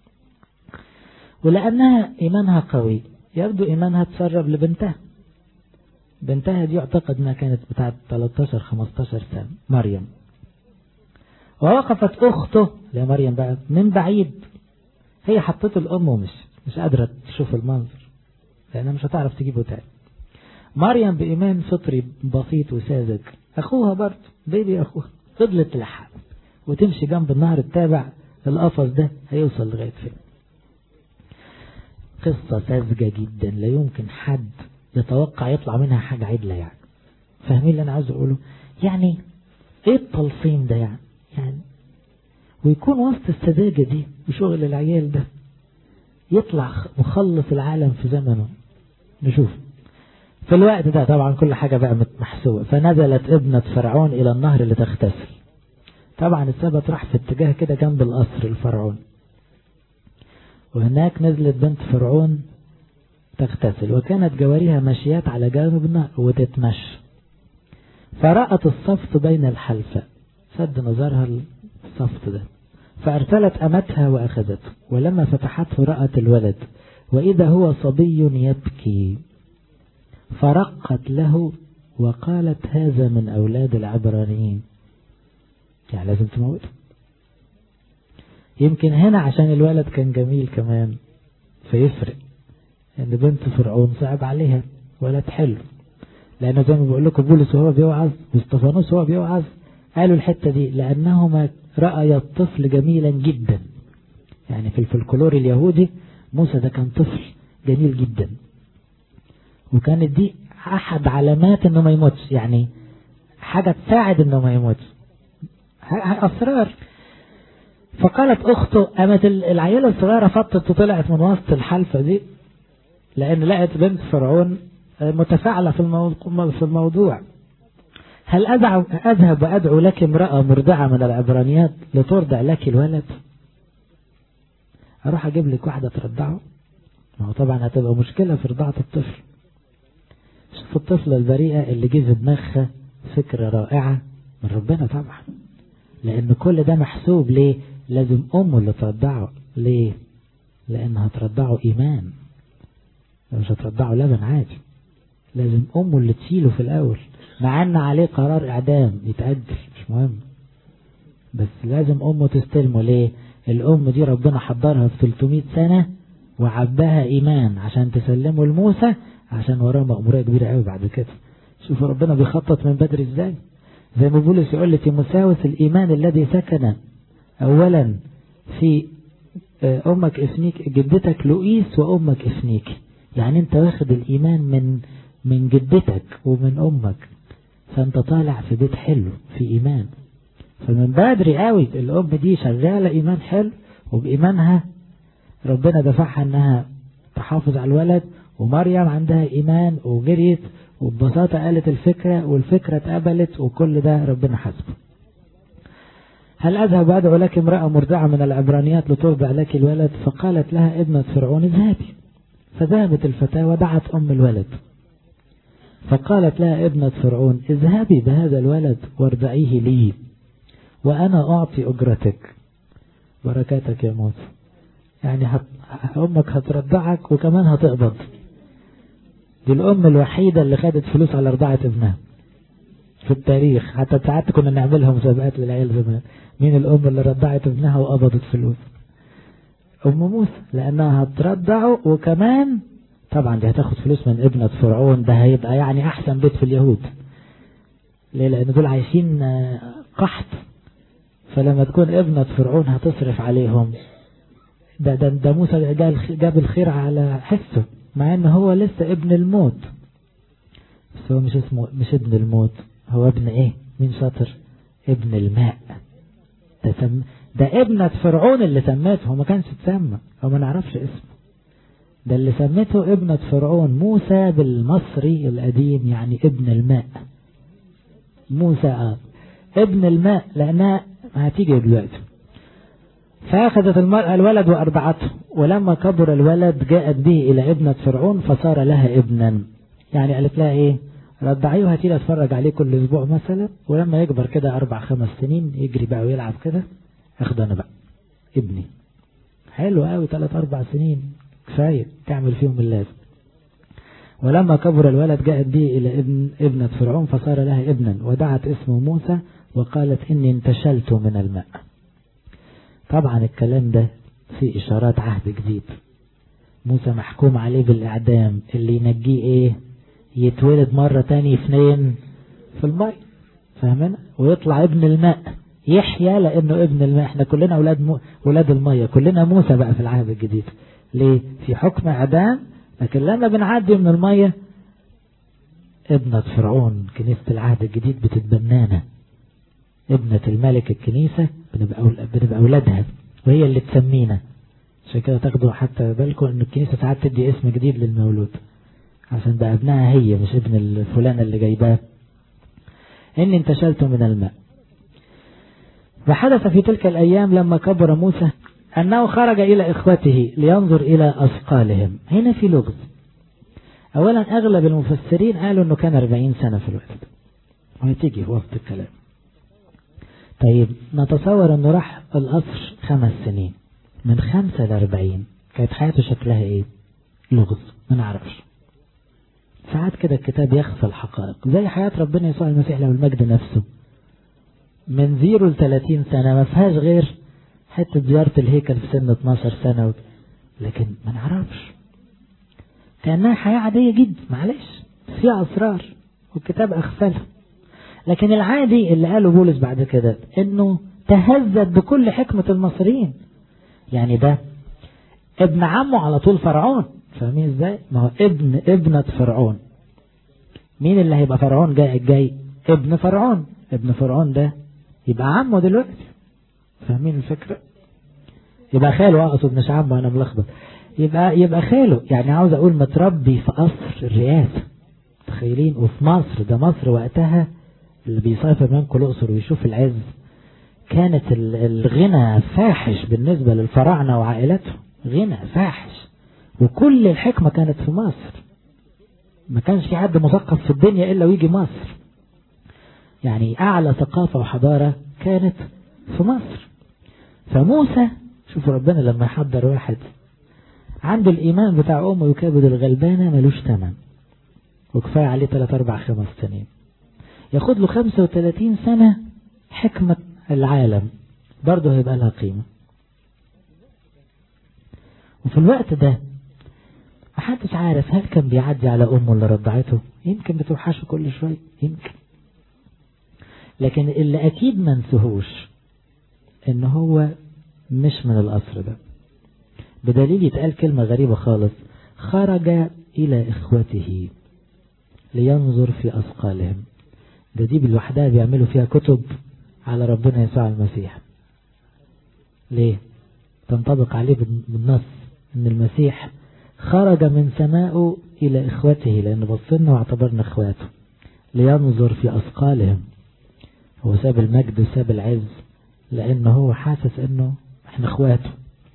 ولأنها إيمانها قوي، يبدو إيمانها تسرب لبنتها. بنتها دي يعتقد أنها كانت بتاعت ثلاثة عشر خمسة عشر سنة، مريم. ووقفت أخته لمريم بقى من بعيد، هي حطته الأم ومش مش قادرة تشوف المنظر لأنها مش هتعرف تجيبه تاني. مريم بإيمان فطري بسيط وساذج، أخوها برضه بيبي أخوها، فضلت تلحق وتمشي جنب النهر التابع القفص ده هيوصل لغاية فين. قصة ساذجة جدا، لا يمكن حد يتوقع يطلع منها حاجة عدلة. يعني فاهمين اللي أنا عاوز أقوله؟ يعني إيه التلصيم ده يعني؟ يعني ويكون وسط السذاجة دي وشغل العيال ده يطلع مخلص العالم في زمنه. نشوف في الوقت ده طبعا كل حاجة بقى محسوبة. فنزلت ابنة فرعون إلى النهر لتغتسل. طبعا السبت راح في اتجاه كده جنب القصر الفرعون، وهناك نزلت بنت فرعون تغتسل، وكانت جواريها ماشيات على جانب النهر وتتمشى. فرأت الصفت بين الحلفاء، سد نظرها الصفت ده، فأرسلت أمتها وأخذته، ولما فتحته رأت الولد وإذا هو صبي يبكي، فرقت له وقالت هذا من أولاد العبرانيين. يعني لازم تموته. يمكن هنا عشان الولد كان جميل كمان فيفرق، ان يعني بنت فرعون صعب عليها ولد حلو، لأنه زي ما بقول لكم بولس وهو بيوعظ واستفانوس وهو بيوعظ قالوا الحتة دي لأنهما رأيا الطفل جميلا جدا. يعني في الفلكلور اليهودي موسى ده كان طفل جميل جدا، وكانت دي أحد علامات انه ما يموتش، يعني حاجة تساعد انه ما يموتش، أسرار. فقالت أخته، قامت العيلة الصغيرة فطت وطلعت من وسط الحلفة دي، لأن لقت بنت فرعون متفاعلة في الموضوع. هل أذهب وأدعو لك امرأة مرضعة من العبرانيات لترضع لك الولد؟ أروح أجيب لك واحدة ترضعه؟ ما هو طبعا هتبقى مشكلة في رضاعة الطفل. شوف الطفلة البريئة اللي جه في دماغها فكرة رائعة من ربنا طبعا، لأن كل ده محسوب. ليه؟ لازم أمه اللي ترضعه. ليه؟ لأنها ترضعه إيمان، مش هترضعه لبن عادي. لازم أمه اللي تشيله في الأول، مع أن عليه قرار إعدام يتأجل مش مهم، بس لازم أمه تستلمه. ليه؟ الأم دي ربنا حضرها في ثلاثمائة سنة وعباها إيمان عشان تسلمه لموسى، عشان وراه مأمورية كبيرة قوي بعد كده. شوفوا ربنا بيخطط من بدري ازاي. زي ما بولس يقول لتيموثاوس الإيمان الذي سكن أولا في أمك إفنيك جدتك لؤيس وأمك إفنيك، يعني أنت واخد الإيمان من من جدتك ومن أمك، فأنت طالع في بيت حلو في إيمان. فمن بدري قوي الأم دي شغالة إيمان حلو، وبإيمانها ربنا دفعها أنها تحافظ على الولد. ومريم عندها إيمان وجريت وببساطة قالت الفكرة، والفكرة اتقبلت، وكل ده ربنا حسبه. هل أذهب وأدعو لك امرأة مرضعة من العبرانيات لترضع لك الولد؟ فقالت لها ابنة فرعون اذهبي. فذهبت الفتاة ودعت أم الولد، فقالت لها ابنة فرعون اذهبي بهذا الولد وارضعيه لي وأنا أعطي أجرتك. بركاتك يا موسى، يعني هت... أمك هترضعك وكمان هتقبض. دي الأم الوحيدة اللي خدت فلوس على رضاعة ابنها في التاريخ. حتى ساعات كنا نعملها مسابقات للعيال زمان، مين الأم اللي رضعت ابنها وقبضت فلوس؟ أم موسى، لأنها هترضعه وكمان طبعا دي هتاخد فلوس من ابنة فرعون. ده هيبقى يعني أحسن بيت في اليهود. ليه؟ لأن دول عايشين قحط، فلما تكون ابنة فرعون هتصرف عليهم. ده ده, ده موسى جاب الخير على حسه، مع انه هو لسه ابن الموت. بس هو مش اسمه مش ابن الموت، هو ابن ايه؟ مين شاطر؟ ابن الماء. ده, سم... ده ابنة فرعون اللي سمته، هو ما كانش تسمى، هو ما نعرفش اسمه. ده اللي سمته ابنة فرعون. موسى بالمصري القديم يعني ابن الماء. موسى آه. ابن الماء، لأنها هتيجي دلوقتي. فأخذت المرأة الولد وأرضعته، ولما كبر الولد جاءت به إلى ابنة فرعون فصار لها ابنا. يعني قالت لها إيه؟ رضعيه وهاتي لي أتفرج عليه كل أسبوع مثلا، ولما يكبر كده أربع خمس سنين يجري بقى ويلعب كده أخذ أنا بقى ابني. حلو قوي، ثلاث أربع سنين كفاية تعمل فيهم اللازم. ولما كبر الولد جاءت به إلى ابن ابنة فرعون فصار لها ابنا، ودعت اسمه موسى وقالت إني انتشلت من الماء. طبعا الكلام ده في إشارات عهد جديد. موسى محكوم عليه بالإعدام، اللي ينجيه إيه؟ يتولد مرة تاني فنين في الماء، فاهمين؟ ويطلع ابن الماء يحيى، لأنه ابن الماء. احنا كلنا أولاد مو... أولاد المية، كلنا موسى بقى في العهد الجديد. ليه؟ في حكم إعدام، لكن لما بنعدي من المية ابنة فرعون كنيسة العهد الجديد بتتبنانا. ابنة الملك الكنيسة بنبقى بنبقى أولادها، وهي اللي تسمينا. عشان كده تاخدوا حتى بالكم إن الكنيسة ساعات تدي اسم جديد للمولود، عشان ده ابنها هي مش ابن الفلانة اللي جايباه. إني انتشلت من الماء. وحدث في تلك الأيام لما كبر موسى أنه خرج إلى إخوته لينظر إلى أثقالهم. هنا في لغز. أولا أغلب المفسرين قالوا أنه كان أربعين سنة في الوقت ده، وهتيجي في وقت الكلام. طيب نتصور أنه راح القصر خمس سنين، من خمسة لأربعين كانت حياته شكلها إيه؟ لغز، ما نعرفش. ساعات كده الكتاب يخفى الحقائق، زي حياة ربنا يسوع المسيح له المجد نفسه، من زيرو لثلاثين سنة ما فيهاش غير حتى زيارة الهيكل في سن اتناشر سنة، لكن ما نعرفش. كأنها حياة عادية جدا، معلش فيها أسرار والكتاب أخفلها. لكن العادي اللي قاله بولس بعد كده انه تهذب بكل حكمة المصريين. يعني ده ابن عمه على طول فرعون، فاهمين ازاي؟ ما هو ابن ابنة فرعون. مين اللي هيبقى فرعون جاي الجاي؟ ابن فرعون. ابن فرعون ده يبقى عمه دلوقتي، فاهمين الفكرة؟ يبقى خاله، اقصد مش عمه، انا ملخبط. يبقى يبقى خاله، يعني عاوز اقول متربي في قصر الرئاسة. تخيلين، وفي مصر، ده مصر وقتها اللي بيسافر منكم الأقصر ويشوف العز، كانت الغنى فاحش بالنسبة للفراعنة وعائلتهم، غنى فاحش، وكل الحكمة كانت في مصر. ما كانش في حد مثقف في الدنيا إلا ويجي مصر، يعني أعلى ثقافة وحضارة كانت في مصر. فموسى، شوفوا ربنا لما يحضر واحد عنده الإيمان بتاع أمه يكابد الغلبانة ملوش تمن، وكفاية عليه ثلاث أربع خمس سنين، ياخد له خمسة وثلاثين سنة حكمة العالم برضه هيبقى لها قيمة. وفي الوقت ده محدش عارف هل كان بيعدي على أمه اللي رضعته، يمكن بتوحشه كل شوي يمكن، لكن اللي أكيد ما نسهوش إن هو مش من القصر ده، بدليل يتقال كلمة غريبة خالص، خرج إلى إخوته لينظر في أثقالهم. ده دي بالوحدها بيعملوا فيها كتب على ربنا يسوع المسيح. ليه؟ تنطبق عليه بالنص ان المسيح خرج من سمائه الى اخوته، لان بصنا واعتبرنا اخواته، لينظر في اثقالهم. هو ساب المجد وساب العز لانه هو حاسس انه احنا اخواته.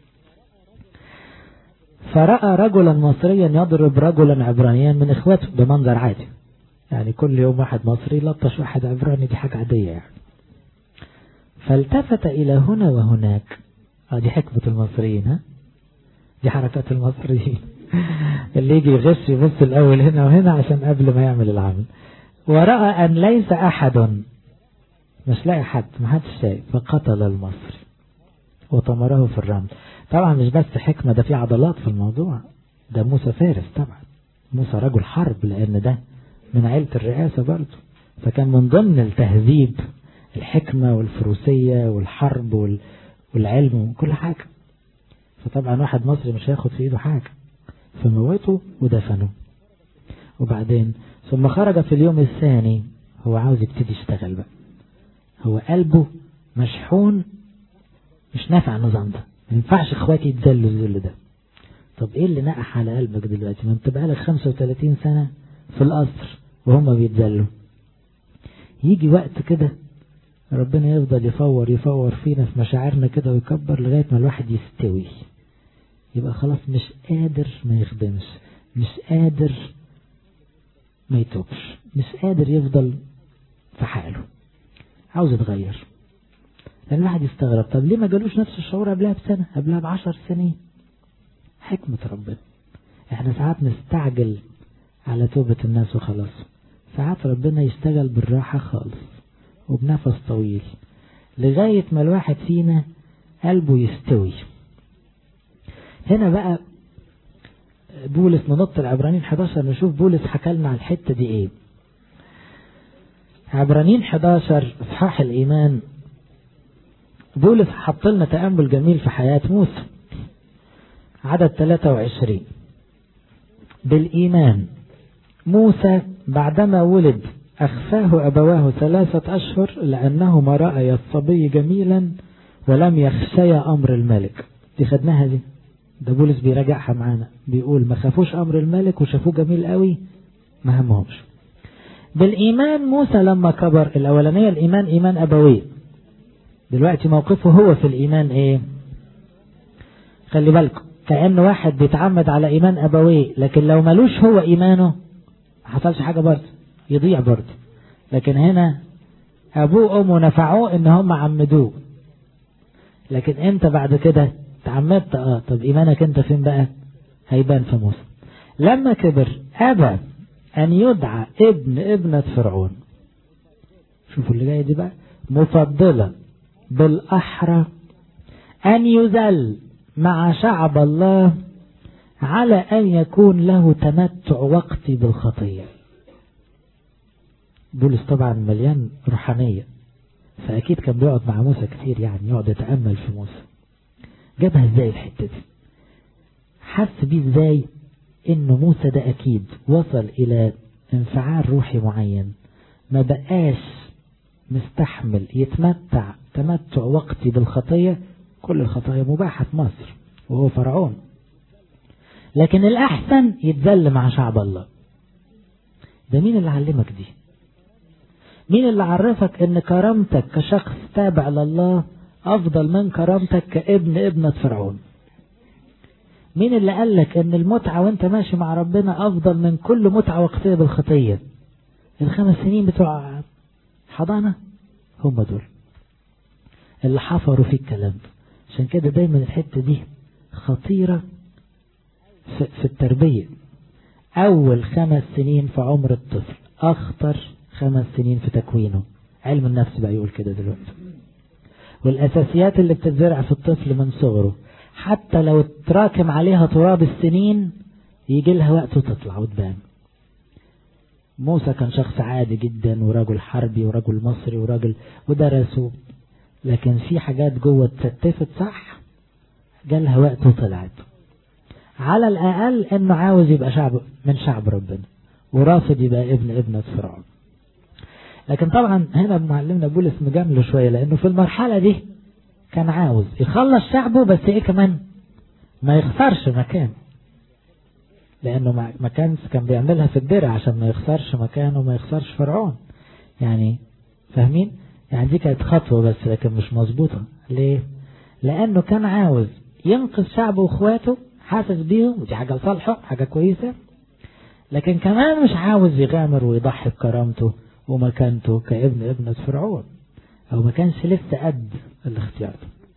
فرأى رجلا مصريا يضرب رجلا عبرانيا من اخواته بمنظر عادي، يعني كل يوم واحد مصري لطش واحد عبراني، دي حاجة عادية يعني. فالتفت إلى هنا وهناك، اه دي حكمة المصريين، ها دي حركات المصريين اللي يجي يغش يبص الأول هنا وهنا عشان قبل ما يعمل العمل. ورأى أن ليس أحد، مش لاقي حد، ما حدش شايف، فقتل المصري وطمره في الرمل. طبعا مش بس حكمة، ده في عضلات في الموضوع، ده موسى فارس طبعا، موسى رجل حرب، لأن ده من عيلة الرئاسة برضه، فكان من ضمن التهذيب الحكمة والفروسية والحرب والعلم وكل حاجة. فطبعا واحد مصري مش هياخد في ايده حاجة، فموته ودفنه. وبعدين ثم خرج في اليوم الثاني، هو عاوز يبتدي يشتغل بقى، هو قلبه مشحون، مش نافع النظام ده، ما ينفعش اخواتي يتذلوا الذل ده. طب ايه اللي نقح على قلبك دلوقتي؟ ما انت بقالك خمسة وثلاثين سنة في القصر وهم بيتذلوا. يجي وقت كده ربنا يفضل يفور يفور فينا في مشاعرنا كده ويكبر لغاية ما الواحد يستوي، يبقى خلاص مش قادر ما يخدمش، مش قادر ما يتوبش، مش قادر يفضل في حاله، عاوز يتغير. لأن الواحد يستغرب، طب ليه ما جالوش نفس الشعور قبلها بسنة، قبلها بعشر سنين؟ حكمة ربنا. احنا ساعات نستعجل على توبة الناس وخلاص، ساعات ربنا يشتغل بالراحة خالص وبنفس طويل لغاية ما الواحد فينا قلبه يستوي. هنا بقى بولس ننط العبرانيين حداشر نشوف بولس حكى لنا على الحتة دي ايه. عبرانيين حداشر اصحاح الإيمان، بولس حط لنا تأمل جميل في حياة موسى. عدد ثلاثة وعشرين، بالإيمان موسى بعدما ولد أخفاه أبواه ثلاثة أشهر لأنهما رأيا الصبي جميلا ولم يخشيا أمر الملك. دي خدناها دي، ده بولس بيراجعها معانا، بيقول ما خافوش أمر الملك وشافوه جميل قوي ما همهمش. بالإيمان موسى لما كبر، الأولانية الإيمان إيمان أبوي، دلوقتي موقفه هو في الإيمان إيه؟ خلي بالكم، كأن واحد بيتعمد على إيمان أبوي، لكن لو ملوش هو إيمانه ما حصلش حاجة برضه، يضيع برضه. لكن هنا أبوه وأمه نفعوه إن هم عمدوه، لكن أنت بعد كده تعمدت، آه طب إيمانك أنت فين بقى؟ هيبان في موسى. لما كبر أبى أن يدعى ابن ابنة فرعون، شوفوا اللي جاي دي بقى، مفضلة بالأحرى أن يذل مع شعب الله على أن يكون له تمتع وقتي بالخطية. بولس طبعا مليان روحانية، فأكيد كان بيقعد مع موسى كتير، يعني يقعد يتأمل في موسى. جابها ازاي الحتة دي؟ حس بيه ازاي انه موسى ده اكيد وصل الى انفعال روحي معين، ما بقاش مستحمل يتمتع تمتع وقتي بالخطية كل الخطايا مباحة في مصر وهو فرعون، لكن الأحسن يتذل مع شعب الله. ده مين اللي علمك دي؟ مين اللي عرفك ان كرامتك كشخص تابع لله افضل من كرامتك كابن ابنة فرعون؟ مين اللي قالك ان المتعة وانت ماشي مع ربنا افضل من كل متعة وقتية بالخطية؟ الخمس سنين بتوع حضانة هم دول اللي حفروا في الكلام ده. عشان كده دايما الحتة دي خطيرة في, في التربية. اول خمس سنين في عمر الطفل اخطر خمس سنين في تكوينه. علم النفس بقى يقول كده دلوقتي. والاساسيات اللي بتتزرع في الطفل من صغره حتى لو تراكم عليها تراب السنين يجي لها وقت وتطلع وتبان. موسى كان شخص عادي جدا ورجل حربي ورجل مصري ورجل ودرسه، لكن في حاجات جوه اتستفت صح جالها وقت وطلعت. على الأقل انه عاوز يبقى شعب من شعب ربنا ورافض يبقى ابن ابنة فرعون. لكن طبعا هنا معلمنا بولس مجامله شوية، لانه في المرحلة دي كان عاوز يخلص شعبه، بس ايه كمان ما يخسرش مكان، لانه ما كان كان بيعملها في الدرع عشان ما يخسرش مكانه وما يخسرش فرعون. يعني فاهمين؟ يعني دي كانت خطوة بس لكن مش مظبوطة. ليه؟ لانه كان عاوز ينقذ شعبه واخواته، حاسس بيهم ودي حاجة صالحة حاجة كويسة، لكن كمان مش عاوز يغامر ويضحي بكرامته ومكانته كابن ابنة فرعون، او ما كانش لسه قد الاختيار.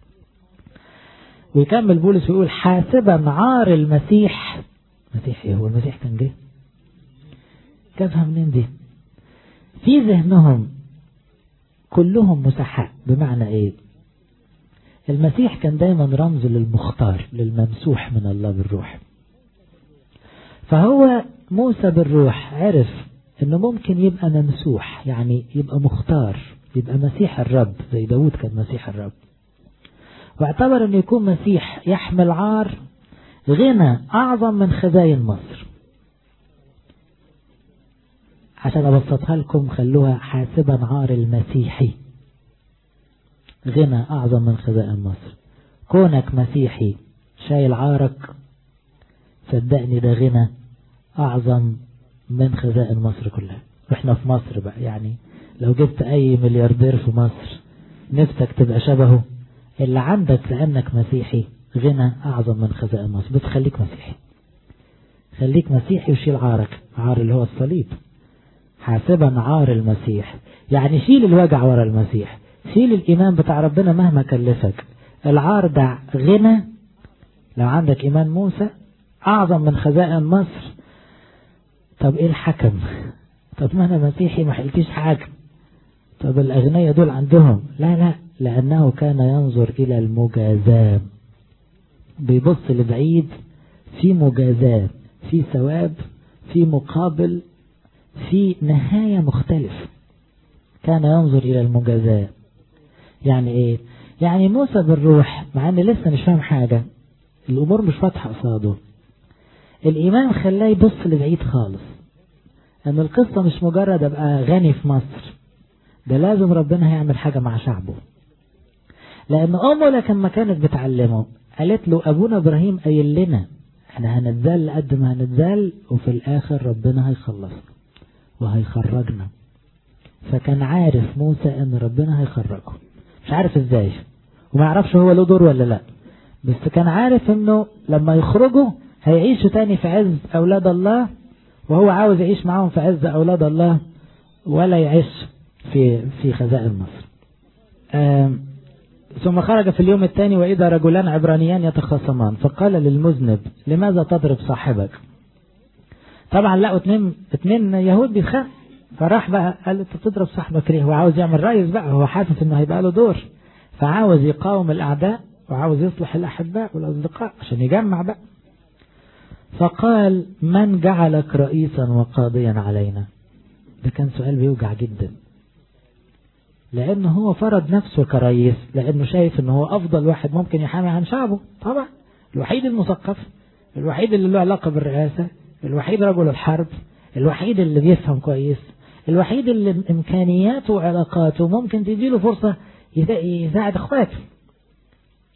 ويكمل بولس ويقول حاسبا عار المسيح. مسيح ايه؟ هو المسيح كان جه؟ جابها منين دي؟ في ذهنهم كلهم مسحاء. بمعنى ايه؟ المسيح كان دايما رمز للمختار للممسوح من الله بالروح. فهو موسى بالروح عرف انه ممكن يبقى ممسوح، يعني يبقى مختار، يبقى مسيح الرب زي داود كان مسيح الرب. واعتبر انه يكون مسيح يحمل عار غنى اعظم من خزاين مصر. عشان ابسطها لكم خلوها حاسبا عار المسيحي، غنى اعظم من خزائن مصر. كونك مسيحي شايل عارك صدقني ده غنى اعظم من خزائن مصر كلها. واحنا في مصر بقى، يعني لو جبت اي ملياردير في مصر نفسك تبقى شبهه، اللي عندك لانك مسيحي غنى اعظم من خزائن مصر. بس خليك مسيحي، خليك مسيحي وشيل عارك، عار اللي هو الصليب. حاسبا عار المسيح، يعني شيل الوجع ورا المسيح، شيل الايمان بتاع ربنا مهما كلفك. العار ده غنى لو عندك ايمان موسى اعظم من خزائن مصر. طب ايه الحكم؟ طب ما انا مسيحي ما حلتيش حاجة. طب الاغنياء دول عندهم لا لا، لانه كان ينظر الى المجازاة، بيبص لبعيد، في مجازاة، في ثواب، في مقابل، في نهاية مختلفة. كان ينظر الى المجازاة. يعني ايه؟ يعني موسى بالروح مع ان لسه مش فاهم حاجة، الامور مش واضحة قصاده، الايمان خلاه يبص لبعيد خالص، ان القصة مش مجرد ابقى غني في مصر، ده لازم ربنا هيعمل حاجة مع شعبه. لان امه لما كانت بتعلمه قالت له ابونا ابراهيم قايل لنا احنا هنتذل قد ما هنتذل وفي الاخر ربنا هيخلصنا وهيخرجنا. فكان عارف موسى ان ربنا هيخرجه، مش عارف ازاي وما يعرفش هو له دور ولا لا، بس كان عارف انه لما يخرجوا هيعيشوا تاني في عز اولاد الله، وهو عاوز يعيش معاهم في عز اولاد الله ولا يعيش في في خزائن مصر. ثم خرج في اليوم الثاني واذا رجلان عبرانيان يتخاصمان، فقال للمذنب لماذا تضرب صاحبك؟ طبعا لقوا اتنين اتنين يهود بيتخانقوا، فراح بقى قال انت تضرب صاحبك ليه؟ هو عاوز يعمل رئيس بقى، هو حاسس انه هيبقى له دور، فعاوز يقاوم الاعداء وعاوز يصلح الاحباء والاصدقاء عشان يجمع بقى. فقال من جعلك رئيسا وقاضيا علينا؟ ده كان سؤال بيوجع جدا، لانه هو فرض نفسه كرئيس، لانه شايف انه هو افضل واحد ممكن يحامي عن شعبه، طبعا الوحيد المثقف، الوحيد اللي له علاقة بالرئاسة، الوحيد رجل الحرب، الوحيد اللي بيفهم كويس، الوحيد اللي امكانياته وعلاقاته ممكن تديله فرصة يساعد اخواته.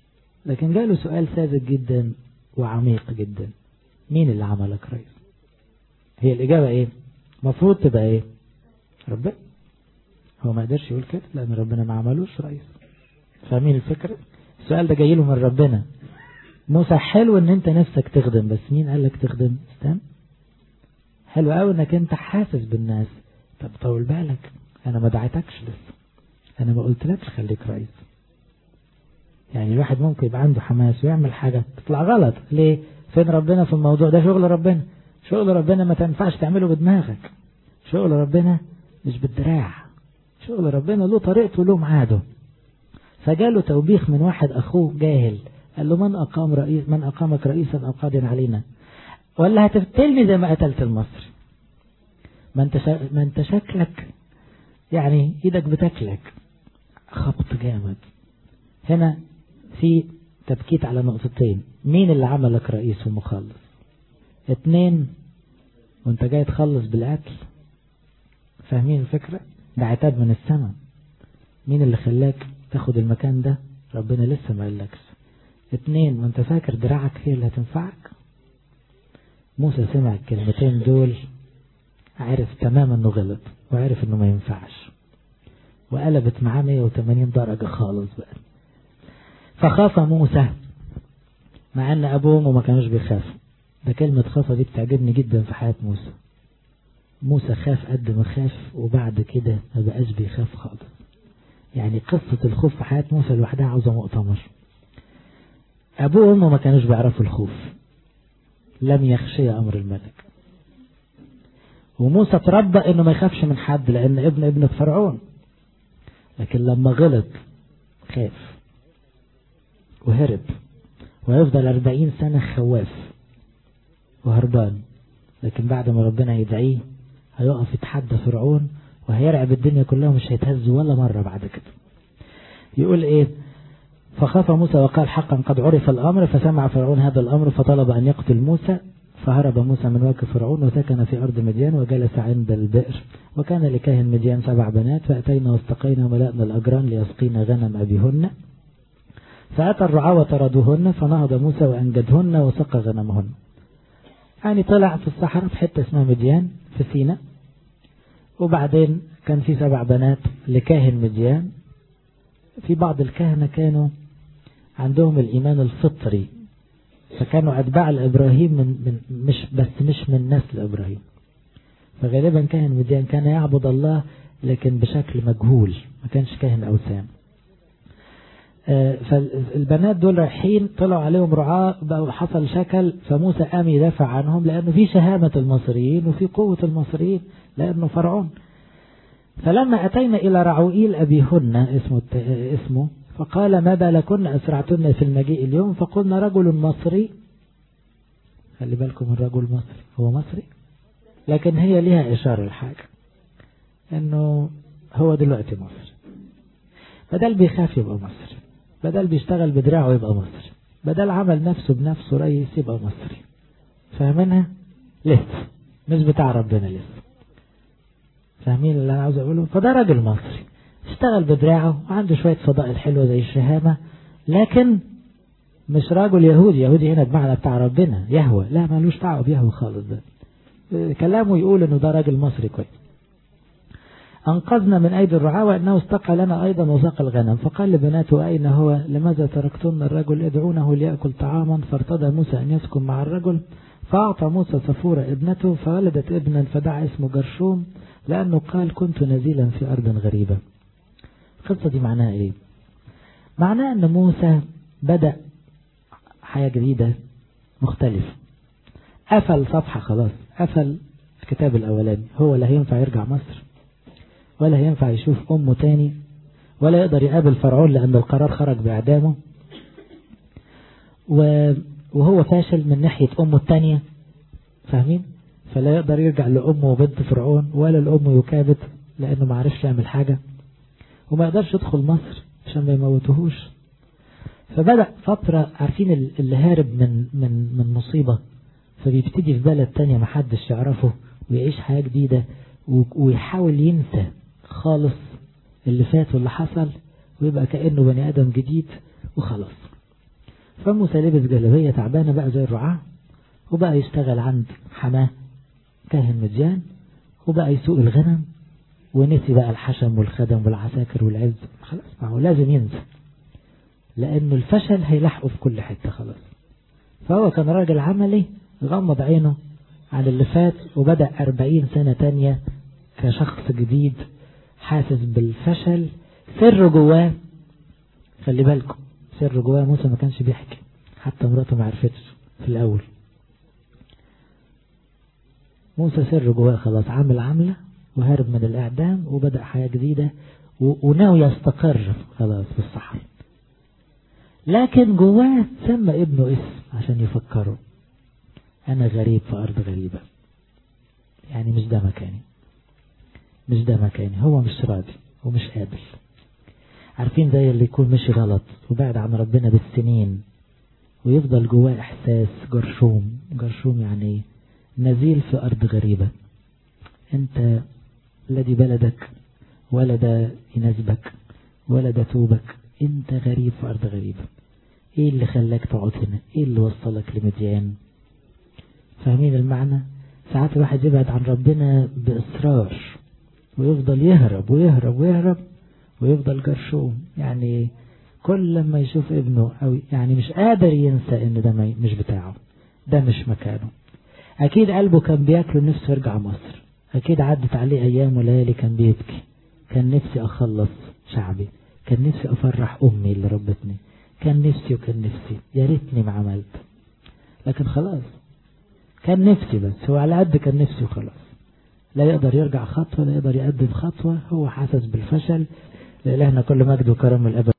لكن جاله سؤال ساذج جدا وعميق جدا: مين اللي عملك رئيس؟ هي الإجابة إيه؟ مفروض تبقى إيه؟ ربنا. هو ما قدرش يقول كده لأن ربنا ما عملوش رئيس. فاهمين الفكرة؟ السؤال ده جاي له من ربنا. موسى حلو ان انت نفسك تخدم، بس مين قال لك تخدم؟ استنى. حلو قوي انك انت حاسس بالناس، طب طول بالك، انا ما دعيتكش لسه، انا ما قلتلكش خليك رئيس. يعني الواحد ممكن يبقى عنده حماس ويعمل حاجة تطلع غلط. ليه؟ فين ربنا في الموضوع ده؟ شغل ربنا. شغل ربنا ما تنفعش تعمله بدماغك. شغل ربنا مش بالدراع. شغل ربنا له طريقته له ميعاده. فجاله توبيخ من واحد اخوه جاهل، قال له: من اقام رئيس من اقامك رئيسا او قاضيا علينا؟ ولا هتقتلني زي ما قتلت المصري؟ ما انت شا... ما انت شكلك يعني ايدك بتاكلك. خبط جامد. هنا في تبكيت على نقطتين: مين اللي عملك رئيس ومخلص؟ اتنين، وانت جاي تخلص بالقتل. فاهمين الفكرة؟ ده عتاب من السماء. مين اللي خلاك تاخد المكان ده؟ ربنا لسه ما قالكش. اتنين، وانت فاكر دراعك هي اللي هتنفعك؟ موسى سمع الكلمتين دول، عرف تماما انه غلط، وعرف انه ما ينفعش، وقلبت معاه مية وتمانين درجة خالص بقى. فخاف موسى، مع ان ابوه وامه ما كانوش بيخافوا. ده كلمة خاف دي بتعجبني جدا في حياة موسى. موسى خاف قد ما خاف، وبعد كده ما بقاش بيخاف خالص. يعني قصة الخوف في حياة موسى لوحدها عاوزة مؤتمر. ابوه وامه ما كانوش بيعرفوا الخوف، لم يخشي امر الملك. وموسى تربى انه ما يخافش من حد لان ابن ابن فرعون، لكن لما غلط خاف وهرب، ويفضل أربعين سنة خواف وهربان. لكن بعد ما ربنا يدعيه هيقف يتحدى فرعون وهيرعب الدنيا كلها ومش هيتهز ولا مرة بعد كده. يقول ايه؟ فخاف موسى وقال: حقا قد عرف الأمر. فسمع فرعون هذا الأمر فطلب أن يقتل موسى. فهرب موسى من وجه فرعون وسكن في أرض مديان وجلس عند البئر. وكان لكاهن مديان سبع بنات، فأتينا واستقينا وملأنا الأجران ليسقينا غنم أبيهن. فأتى الرعاة وطردوهن، فنهض موسى وأنجدهن وسقى غنمهن. يعني طلع في الصحراء في حتة اسمها مديان في سيناء. وبعدين كان في سبع بنات لكاهن مديان. في بعض الكهنة كانوا عندهم الإيمان الفطري، فكانوا أتباع لإبراهيم من, من مش بس مش من نسل إبراهيم. فغالبا كاهن مديان كان يعبد الله لكن بشكل مجهول، ما كانش كاهن أوثان. فالبنات دول رايحين طلعوا عليهم رعاة، بقوا حصل شكل. فموسى قام يدافع عنهم لأنه في شهامة المصريين وفي قوة المصريين لأنه فرعون. فلما أتينا إلى رعوئيل أبيهن اسمه, اسمه فقال: ما بالكن أسرعتن في المجيء اليوم؟ فقلنا: رجل مصري. خلي بالكم، الرجل مصري هو مصري، لكن هي لها إشارة الحاجة أنه هو دلوقتي مصري. بدل بيخاف يبقى مصري، بدل بيشتغل بدراعه يبقى مصري، بدل عمل نفسه بنفسه رئيس يبقى مصري. فاهمينها؟ لسه مش بتاع ربنا لسه. فاهمين اللي أنا عاوز أقوله؟ فده راجل مصري اشتغل بدراعه وعنده شوية فضائل حلوة زي الشهامة، لكن مش راجل يهودي. يهودي هنا بمعنى بتاع ربنا يهوى، لا مالوش دعوه بيهوى خالص. ده كلامه يقول انه ده راجل مصري كويس. انقذنا من ايدي الرعاة وانه استقى لنا ايضا وساق الغنم. فقال لبناته: اين هو؟ لماذا تركتن الرجل؟ ادعونه ليأكل طعاما. فارتضى موسى ان يسكن مع الرجل. فاعطى موسى صفورة ابنته، فولدت ابنا فدعا اسمه جرشوم، لانه قال: كنت نزيلا في ارض غريبة. القصة دي معناها ايه؟ معناها ان موسى بدأ حياة جديدة مختلفة. قفل صفحة خلاص، قفل الكتاب الأولاني. هو لا هينفع يرجع مصر، ولا هينفع يشوف أمه تاني، ولا يقدر يقابل فرعون لأن القرار خرج بإعدامه، وهو فاشل من ناحية أمه التانية. فاهمين؟ فلا يقدر يرجع لأمه وبنت فرعون، ولا لأمه يكابد لأنه ما عرفش يعمل حاجة، وما يقدرش يدخل مصر عشان ما يموتهوش. فبدأ فترة، عارفين اللي هارب من من من مصيبة فبيبتدي في بلد تانية محدش يعرفه ويعيش حياة جديدة، ويحاول ينسى خالص اللي فات واللي حصل، ويبقى كأنه بني آدم جديد وخلاص. فموسى لبس جلابية تعبانة بقى زي الرعاة، وبقى يشتغل عند حماه كاهن مديان، وبقى يسوق الغنم، ونسي بقى الحشم والخدم والعساكر والعز. خلاص ما هو لازم ينسى، لأنه الفشل هيلحقه في كل حتة خلاص. فهو كان راجل عملي، غمض عينه عن اللي فات وبدأ أربعين سنة تانية كشخص جديد حاسس بالفشل. سر جواه، خلي بالكم سر جواه، موسى ما كانش بيحكي، حتى مراته ما عرفتش في الأول. موسى سر جواه خلاص، عامل عملة وهرب من الإعدام وبدأ حياة جديدة وناوي يستقر خلاص في الصحراء. لكن جواه سمى ابنه اسم عشان يفكره، أنا غريب في أرض غريبة، يعني مش ده مكاني، مش ده مكاني. هو مش راضي ومش قابل. عارفين زي اللي يكون مشي غلط وبعد عن ربنا بالسنين ويفضل جواه إحساس جرشوم. جرشوم يعني نزيل في أرض غريبة. أنت لا دي بلدك ولا ده يناسبك ولا ده توبك، أنت غريب في أرض غريبة. إيه اللي خلاك تقعد هنا؟ إيه اللي وصلك لمديان؟ فاهمين المعنى؟ ساعات الواحد يبعد عن ربنا بإصرار ويفضل يهرب ويهرب ويهرب ويفضل جرشوم، يعني كل لما يشوف ابنه أو يعني مش قادر ينسى إن ده مش بتاعه، ده مش مكانه. أكيد قلبه كان بياكله نفسه يرجع مصر، أكيد عدت عليه أيام وليالي كان بيبكي، كان نفسي أخلص شعبي، كان نفسي أفرح أمي اللي ربتني، كان نفسي وكان نفسي يا ريتني ما عملت. لكن خلاص كان نفسي، بس هو على قد كان نفسي وخلاص، لا يقدر يرجع خطوة، لا يقدر يقدم خطوة، هو حاسس بالفشل. لإلهنا كل مجد وكرم الأبد.